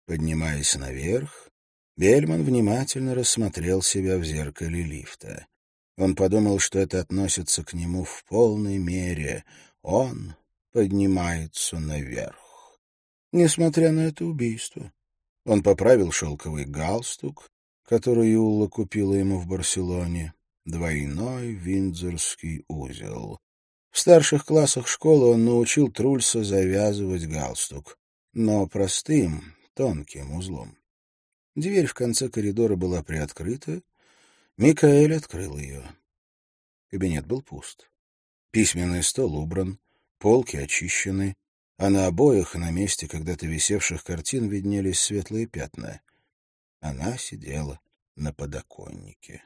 Поднимаясь наверх, Бельман внимательно рассмотрел себя в зеркале лифта. Он подумал, что это относится к нему в полной мере. Он поднимается наверх. Несмотря на это убийство. Он поправил шелковый галстук, который Юлла купила ему в Барселоне, двойной виндзорский узел. В старших классах школы он научил Трульса завязывать галстук, но простым, тонким узлом. Дверь в конце коридора была приоткрыта. Микаэль открыл ее. Кабинет был пуст. Письменный стол убран, полки очищены, а на обоях на месте когда-то висевших картин виднелись светлые пятна. Она сидела на подоконнике.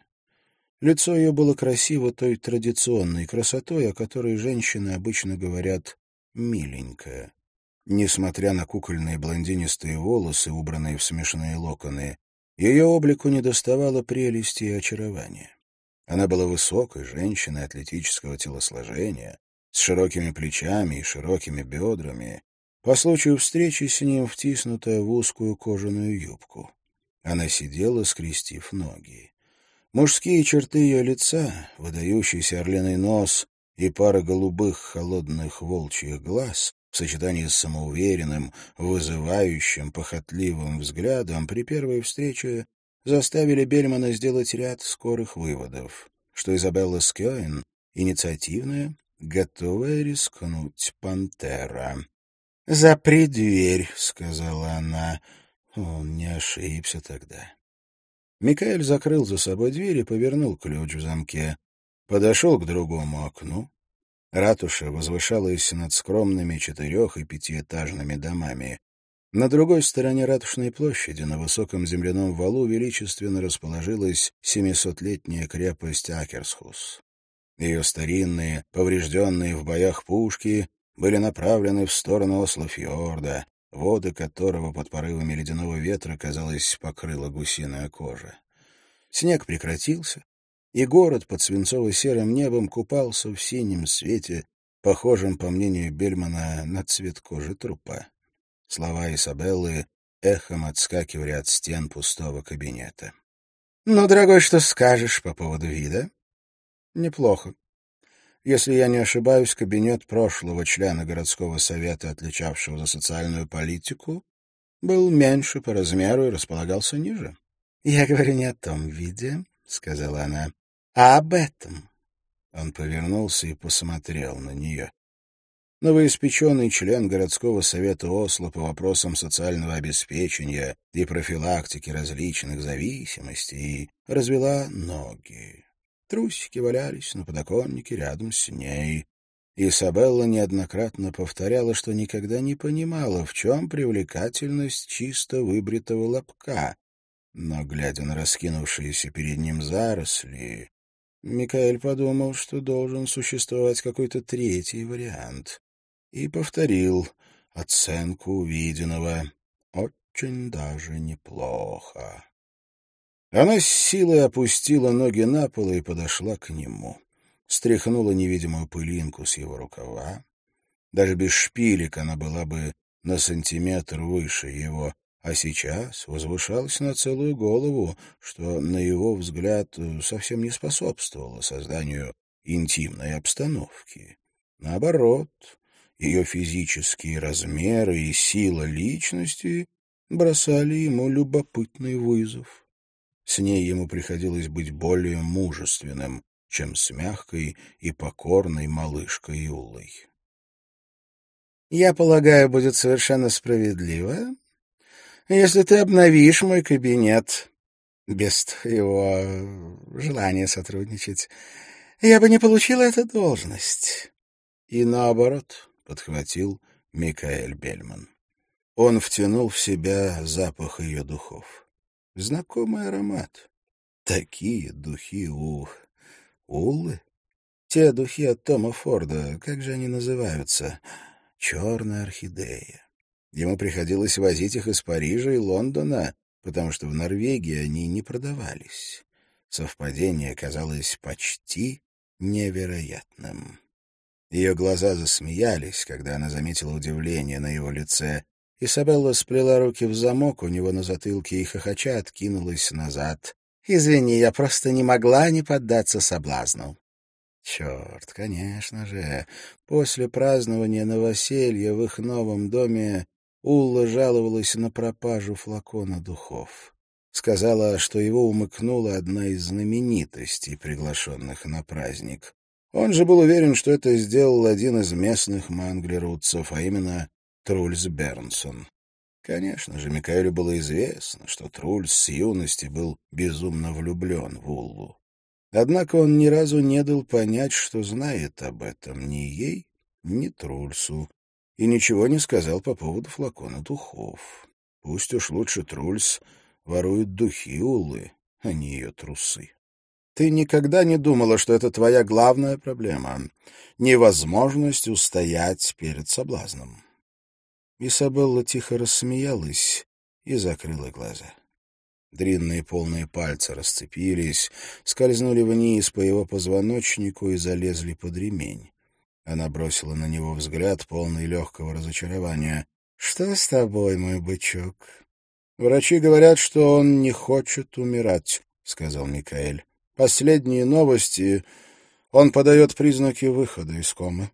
Лицо ее было красиво той традиционной красотой, о которой женщины обычно говорят «миленькая». Несмотря на кукольные блондинистые волосы, убранные в смешные локоны, ее облику недоставало прелести и очарования. Она была высокой женщиной атлетического телосложения, с широкими плечами и широкими бедрами, по случаю встречи с ним втиснутая в узкую кожаную юбку. Она сидела, скрестив ноги. Мужские черты ее лица, выдающийся орлиный нос и пара голубых холодных волчьих глаз в сочетании с самоуверенным, вызывающим, похотливым взглядом при первой встрече заставили Бельмана сделать ряд скорых выводов, что Изабелла Скёен — инициативная, готовая рискнуть пантера. «Запри дверь», — сказала она. Он не ошибся тогда. Микаэль закрыл за собой дверь и повернул ключ в замке. Подошел к другому окну. Ратуша возвышалась над скромными 4- и 5-этажными домами. На другой стороне Ратушной площади, на высоком земляном валу, величественно расположилась 700-летняя крепость Акерсхус. Ее старинные, поврежденные в боях пушки были направлены в сторону Ослофьорда, воды которого под порывами ледяного ветра, казалось, покрыла гусиная кожа. Снег прекратился, и город под свинцово-серым небом купался в синем свете, похожем, по мнению Бельмана, на цвет кожи трупа. Слова Изабеллы эхом отскакивали от стен пустого кабинета. — Ну, дорогой, что скажешь по поводу вида? — Неплохо. Если я не ошибаюсь, кабинет прошлого члена городского совета, отличавшего за социальную политику, был меньше по размеру и располагался ниже. — Я говорю не о том виде, — сказала она, — а об этом. Он повернулся и посмотрел на нее. Новоиспеченный член городского совета Осло по вопросам социального обеспечения и профилактики различных зависимостей развела ноги. Трусики валялись на подоконнике рядом с ней. Изабелла неоднократно повторяла, что никогда не понимала, в чем привлекательность чисто выбритого лобка. Но, глядя на раскинувшиеся перед ним заросли, Микаэль подумал, что должен существовать какой-то третий вариант, и повторил оценку увиденного. Очень даже неплохо. Она с силой опустила ноги на пол и подошла к нему. Стряхнула невидимую пылинку с его рукава. Даже без шпилек она была бы на сантиметр выше его, а сейчас возвышалась на целую голову, что, на его взгляд, совсем не способствовало созданию интимной обстановки. Наоборот, ее физические размеры и сила личности бросали ему любопытный вызов. С ней ему приходилось быть более мужественным, чем с мягкой и покорной малышкой Юллой. «Я полагаю, будет совершенно справедливо, если ты обновишь мой кабинет без твоего желания сотрудничать. Я бы не получила эту должность». И наоборот, — подхватил Микаэль Бельман. Он втянул в себя запах ее духов. Знакомый аромат. Такие духи у Уллы. Те духи от Тома Форда, как же они называются? Черная орхидея. Ему приходилось возить их из Парижа и Лондона, потому что в Норвегии они не продавались. Совпадение казалось почти невероятным. Ее глаза засмеялись, когда она заметила удивление на его лице, Изабелла сплела руки в замок у него на затылке и, хохоча, откинулась назад. «Извини, я просто не могла не поддаться соблазну». Черт, конечно же. После празднования новоселья в их новом доме Улла жаловалась на пропажу флакона духов. Сказала, что его умыкнула одна из знаменитостей, приглашенных на праздник. Он же был уверен, что это сделал один из местных манглерудцев, а именно Трульс Бернсон. Конечно же, Микаэлю было известно, что Трульс с юности был безумно влюблен в Уллу. Однако он ни разу не дал понять, что знает об этом ни ей, ни Трульсу, и ничего не сказал по поводу флакона духов. Пусть уж лучше Трульс ворует духи Уллы, а не ее трусы. Ты никогда не думала, что это твоя главная проблема — невозможность устоять перед соблазном. Изабелла тихо рассмеялась и закрыла глаза. Длинные полные пальцы расцепились, скользнули вниз по его позвоночнику и залезли под ремень. Она бросила на него взгляд, полный легкого разочарования. — Что с тобой, мой бычок? — Врачи говорят, что он не хочет умирать, — сказал Микаэль. — Последние новости. Он подает признаки выхода из комы.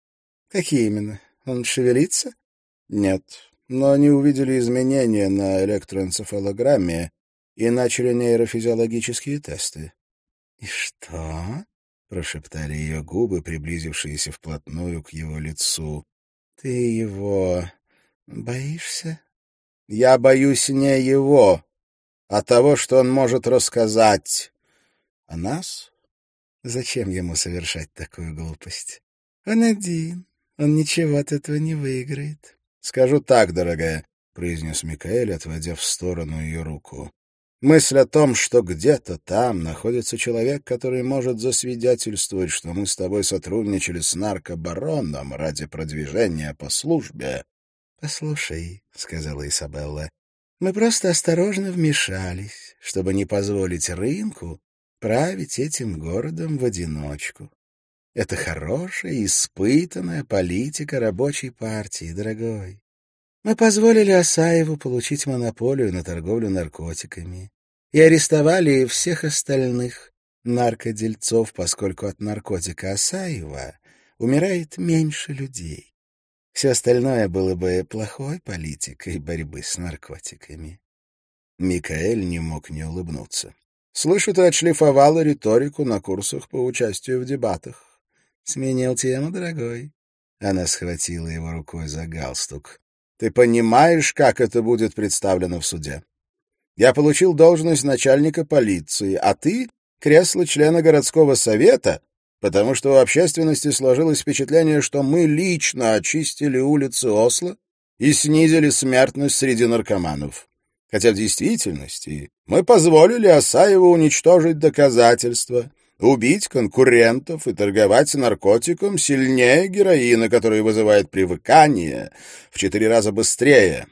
— Какие именно? Он шевелится? — Нет, но они увидели изменения на электроэнцефалограмме и начали нейрофизиологические тесты. — И что? — прошептали ее губы, приблизившиеся вплотную к его лицу. — Ты его боишься? — Я боюсь не его, а того, что он может рассказать. — О нас? Зачем ему совершать такую глупость? Он один, он ничего от этого не выиграет. — Скажу так, дорогая, — произнес Микаэль, отводя в сторону ее руку. Мысль о том, что где-то там находится человек, который может засвидетельствовать, что мы с тобой сотрудничали с наркобароном ради продвижения по службе. — Послушай, — сказала Изабелла, — мы просто осторожно вмешались, чтобы не позволить рынку править этим городом в одиночку. Это хорошая, испытанная политика рабочей партии, дорогой. Мы позволили Асаеву получить монополию на торговлю наркотиками и арестовали всех остальных наркодельцов, поскольку от наркотика Асаева умирает меньше людей. Все остальное было бы плохой политикой борьбы с наркотиками. Микаэль не мог не улыбнуться. — Слышу, ты отшлифовала риторику на курсах по участию в дебатах. — Сменил тему, дорогой. Она схватила его рукой за галстук. — Ты понимаешь, как это будет представлено в суде? Я получил должность начальника полиции, а ты — кресло члена городского совета, потому что у общественности сложилось впечатление, что мы лично очистили улицы Осло и снизили смертность среди наркоманов. Хотя в действительности мы позволили Асаеву уничтожить доказательства, убить конкурентов и торговать наркотиком сильнее героина, который вызывает привыкание в 4 раза быстрее.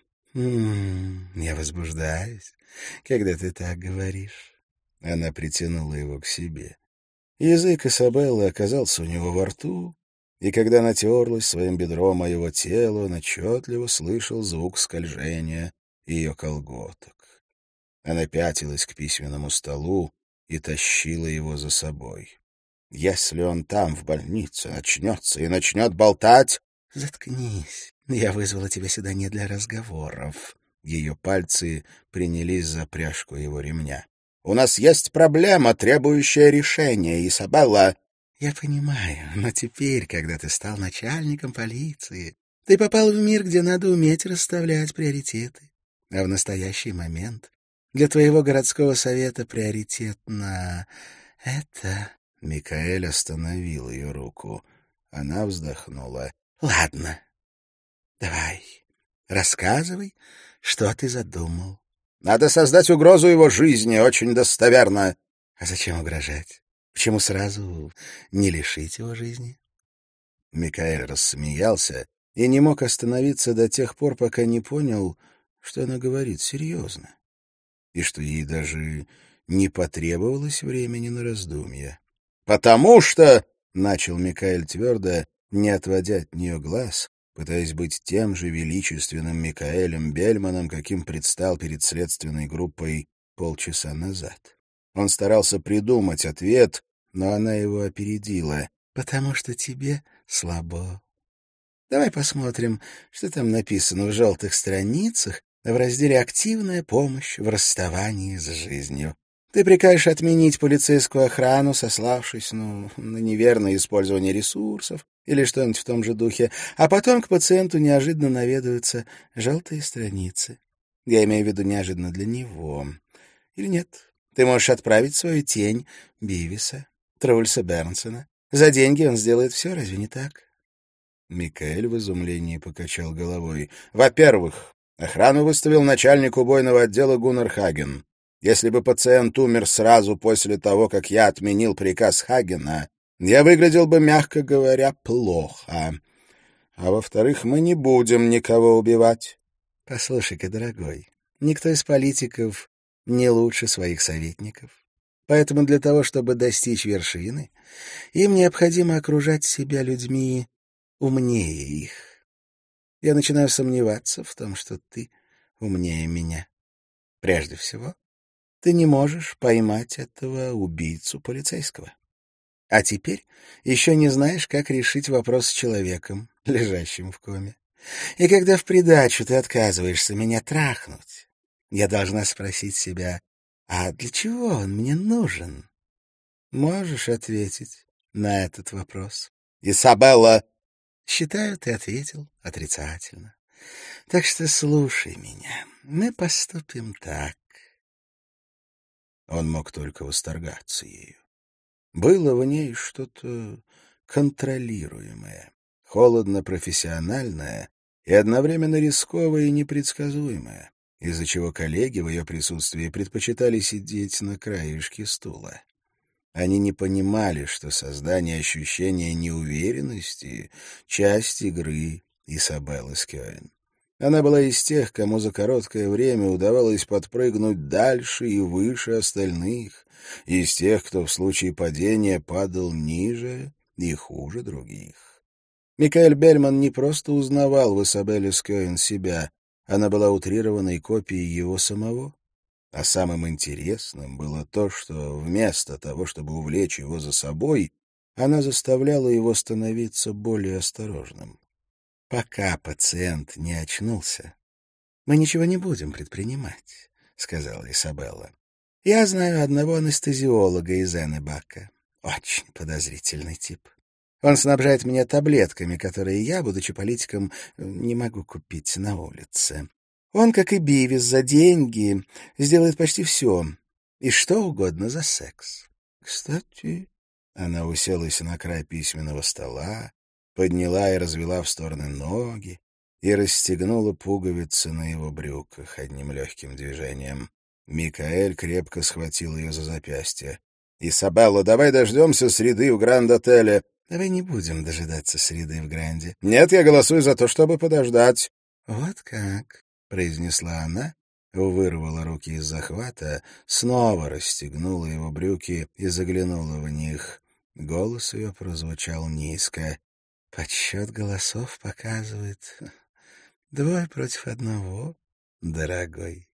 Я возбуждаюсь, когда ты так говоришь. Она притянула его к себе. Язык Изабеллы оказался у него во рту, и когда она терлась своим бедром о его тело, он отчетливо слышал звук скольжения ее колготок. Она пятилась к письменному столу и тащила его за собой. Если он там, в больнице, начнется и начнет болтать... — Заткнись. Я вызвала тебя сюда не для разговоров. Ее пальцы принялись за пряжку его ремня. — У нас есть проблема, требующая решения, Изабелла. — Я понимаю, но теперь, когда ты стал начальником полиции, ты попал в мир, где надо уметь расставлять приоритеты. А в настоящий момент для твоего городского совета приоритетно это... Микаэль остановил ее руку. Она вздохнула. — Ладно, давай, рассказывай, что ты задумал. — Надо создать угрозу его жизни, очень достоверно. — А зачем угрожать? Почему сразу не лишить его жизни? Микаэль рассмеялся и не мог остановиться до тех пор, пока не понял, что она говорит серьезно, и что ей даже не потребовалось времени на раздумья. — Потому что, — начал Микаэль твердо, не отводя от нее глаз, пытаясь быть тем же величественным Микаэлем Бельманом, каким предстал перед следственной группой полчаса назад. Он старался придумать ответ, но она его опередила. «Потому что тебе слабо. Давай посмотрим, что там написано в желтых страницах в разделе «Активная помощь в расставании с жизнью». Ты прикажешь отменить полицейскую охрану, сославшись, на неверное использование ресурсов или что-нибудь в том же духе, а потом к пациенту неожиданно наведываются желтые страницы. Я имею в виду неожиданно для него. Или нет? Ты можешь отправить свою тень Бивиса, Трульса Бернсона. За деньги он сделает все, разве не так? Микаэль в изумлении покачал головой. Во-первых, охрану выставил начальник убойного отдела Гуннар Хаген. Если бы пациент умер сразу после того, как я отменил приказ Хагена, я выглядел бы, мягко говоря, плохо. А во-вторых, мы не будем никого убивать. Послушай-ка, дорогой, никто из политиков не лучше своих советников. Поэтому для того, чтобы достичь вершины, им необходимо окружать себя людьми умнее их. Я начинаю сомневаться в том, что ты умнее меня. Прежде всего, ты не можешь поймать этого убийцу полицейского. А теперь еще не знаешь, как решить вопрос с человеком, лежащим в коме. И когда в придачу ты отказываешься меня трахнуть, я должна спросить себя, а для чего он мне нужен? Можешь ответить на этот вопрос? Изабелла! Считаю, ты ответил отрицательно. Так что слушай меня. Мы поступим так. Он мог только восторгаться ею. Было в ней что-то контролируемое, холодно-профессиональное и одновременно рисковое и непредсказуемое, из-за чего коллеги в ее присутствии предпочитали сидеть на краешке стула. Они не понимали, что создание ощущения неуверенности — часть игры Изабеллы Скёен. Она была из тех, кому за короткое время удавалось подпрыгнуть дальше и выше остальных, из тех, кто в случае падения падал ниже и хуже других. Микаэль Бельман не просто узнавал в Изабелле Скёен себя, она была утрированной копией его самого. А самым интересным было то, что вместо того, чтобы увлечь его за собой, она заставляла его становиться более осторожным. «Пока пациент не очнулся, мы ничего не будем предпринимать», — сказала Изабелла. «Я знаю одного анестезиолога из Эннебака. Очень подозрительный тип. Он снабжает меня таблетками, которые я, будучи политиком, не могу купить на улице. Он, как и Бивис, за деньги сделает почти все, и что угодно за секс. Кстати...» Она уселась на край письменного стола, подняла и развела в стороны ноги и расстегнула пуговицы на его брюках одним легким движением. Микаэль крепко схватил ее за запястье. «Изабелла, давай дождемся среды в Гранд-отеле». «Давай не будем дожидаться среды в Гранде». «Нет, я голосую за то, чтобы подождать». «Вот как», — произнесла она, вырвала руки из захвата, снова расстегнула его брюки и заглянула в них. Голос ее прозвучал низко. «Подсчет голосов показывает 2 против 1, дорогой».